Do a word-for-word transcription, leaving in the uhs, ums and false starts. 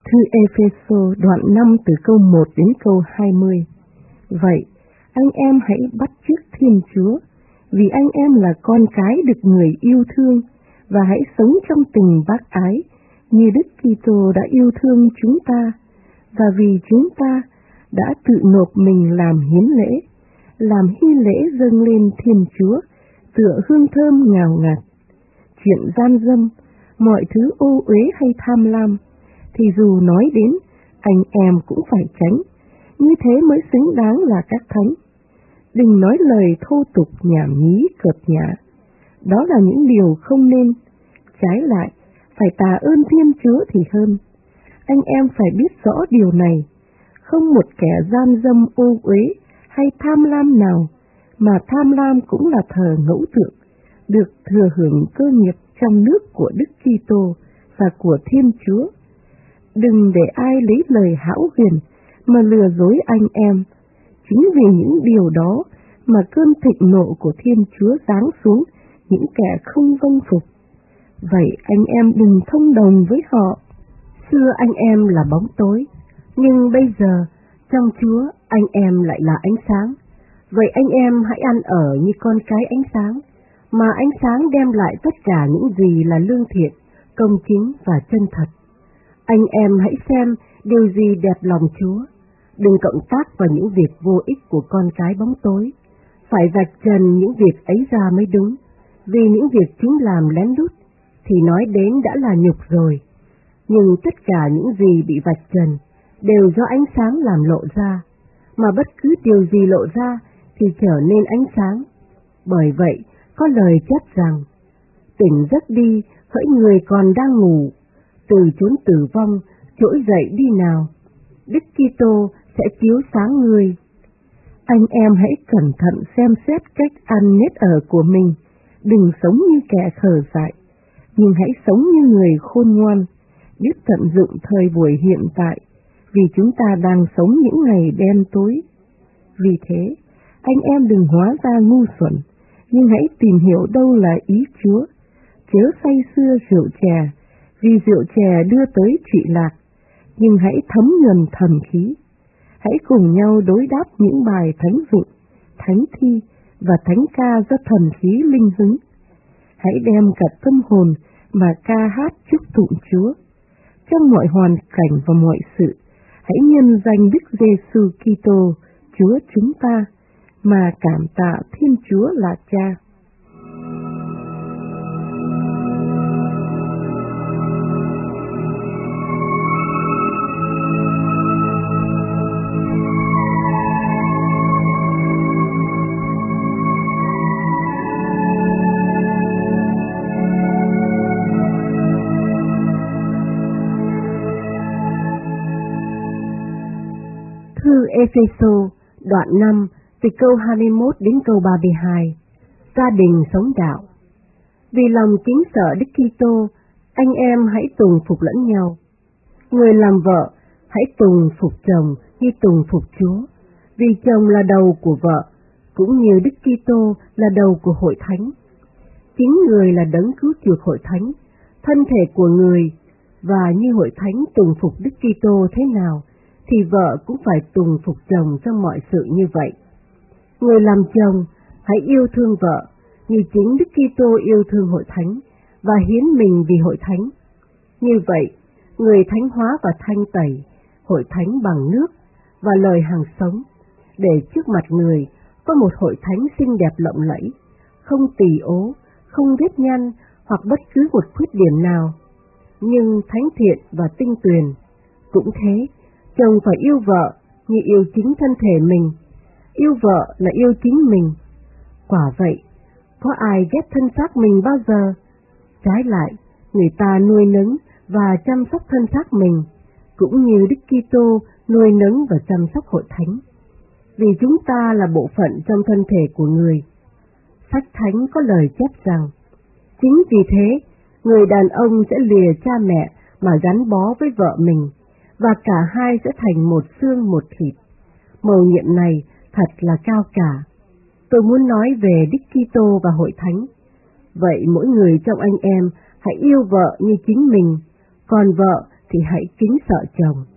Thư Ê-phê-sô đoạn năm từ câu một đến câu hai mươi. Vậy, anh em hãy bắt chước Thiên Chúa, vì anh em là con cái được người yêu thương, và hãy sống trong tình bác ái, như Đức Kitô đã yêu thương chúng ta, và vì chúng ta đã tự nộp mình làm hiến lễ, làm hy lễ dâng lên Thiên Chúa, tựa hương thơm ngào ngạt. Chuyện gian dâm, mọi thứ ô uế hay tham lam, thì dù nói đến, anh em cũng phải tránh, như thế mới xứng đáng là các thánh. Đừng nói lời thô tục nhảm nhí cợt nhã, đó là những điều không nên. Trái lại, phải tạ ơn Thiên Chúa thì hơn. Anh em phải biết rõ điều này, không một kẻ gian dâm ô uế hay tham lam nào, mà tham lam cũng là thờ ngẫu tượng, được thừa hưởng cơ nghiệp trong nước của Đức Kitô và của Thiên Chúa. Đừng để ai lấy lời hão huyền mà lừa dối anh em. Chính vì những điều đó mà cơn thịnh nộ của Thiên Chúa giáng xuống những kẻ không vâng phục. Vậy anh em đừng thông đồng với họ. Xưa anh em là bóng tối, nhưng bây giờ trong Chúa anh em lại là ánh sáng. Vậy anh em hãy ăn ở như con cái ánh sáng, mà ánh sáng đem lại tất cả những gì là lương thiện, công chính và chân thật. Anh em hãy xem điều gì đẹp lòng Chúa, đừng cộng tác vào những việc vô ích của con cái bóng tối. Phải vạch trần những việc ấy ra mới đúng, vì những việc chúng làm lén lút thì nói đến đã là nhục rồi. Nhưng tất cả những gì bị vạch trần đều do ánh sáng làm lộ ra, mà bất cứ điều gì lộ ra thì trở nên ánh sáng. Bởi vậy, có lời chép rằng, tỉnh giấc đi, hỡi người còn đang ngủ, từ chốn tử vong trỗi dậy đi nào, Đức Kitô sẽ chiếu sáng người. Anh em hãy cẩn thận xem xét cách ăn nết ở của mình, đừng sống như kẻ khờ dại, nhưng hãy sống như người khôn ngoan, biết tận dụng thời buổi hiện tại, vì chúng ta đang sống những ngày đen tối. Vì thế, anh em đừng hóa ra ngu xuẩn, nhưng hãy tìm hiểu đâu là ý Chúa, chớ say sưa rượu chè, vì rượu chè đưa tới trụy lạc, nhưng hãy thấm nhuần thần khí. Hãy cùng nhau đối đáp những bài thánh vịnh, thánh thi và thánh ca do thần khí linh hứng. Hãy đem cả tâm hồn mà ca hát chúc tụng Chúa. Trong mọi hoàn cảnh và mọi sự, hãy nhân danh Đức Giêsu Kitô, Chúa chúng ta, mà cảm tạ Thiên Chúa là Cha. Thư Ê-phê-sô đoạn năm từ câu hai mươi mốt đến câu ba mươi hai. Gia đình sống đạo. Vì lòng kính sợ Đức Kitô, anh em hãy tùng phục lẫn nhau. Người làm vợ hãy tùng phục chồng như tùng phục Chúa, vì chồng là đầu của vợ, cũng như Đức Kitô là đầu của hội thánh. Chính người là đấng cứu chuộc hội thánh, thân thể của người, và như hội thánh tùng phục Đức Kitô thế nào, thì vợ cũng phải tùng phục chồng trong mọi sự như vậy. Người làm chồng hãy yêu thương vợ như chính Đức Kitô yêu thương hội thánh và hiến mình vì hội thánh. Như vậy, người thánh hóa và thanh tẩy hội thánh bằng nước và lời hằng sống, để trước mặt người có một hội thánh xinh đẹp lộng lẫy, không tỳ ố, không vết nhăn hoặc bất cứ một khuyết điểm nào, nhưng thánh thiện và tinh tuyền. Cũng thế, chồng phải yêu vợ như yêu chính thân thể mình, yêu vợ là yêu chính mình. Quả vậy, có ai ghét thân xác mình bao giờ? Trái lại, người ta nuôi nấng và chăm sóc thân xác mình, cũng như Đức Kitô nuôi nấng và chăm sóc hội thánh, vì chúng ta là bộ phận trong thân thể của người. Sách thánh có lời chép rằng, chính vì thế, người đàn ông sẽ lìa cha mẹ mà gắn bó với vợ mình, và cả hai sẽ thành một xương một thịt. Mầu nhiệm này thật là cao cả. Tôi muốn nói về Đức Kitô và hội thánh. Vậy mỗi người trong anh em hãy yêu vợ như chính mình, còn vợ thì hãy kính sợ chồng.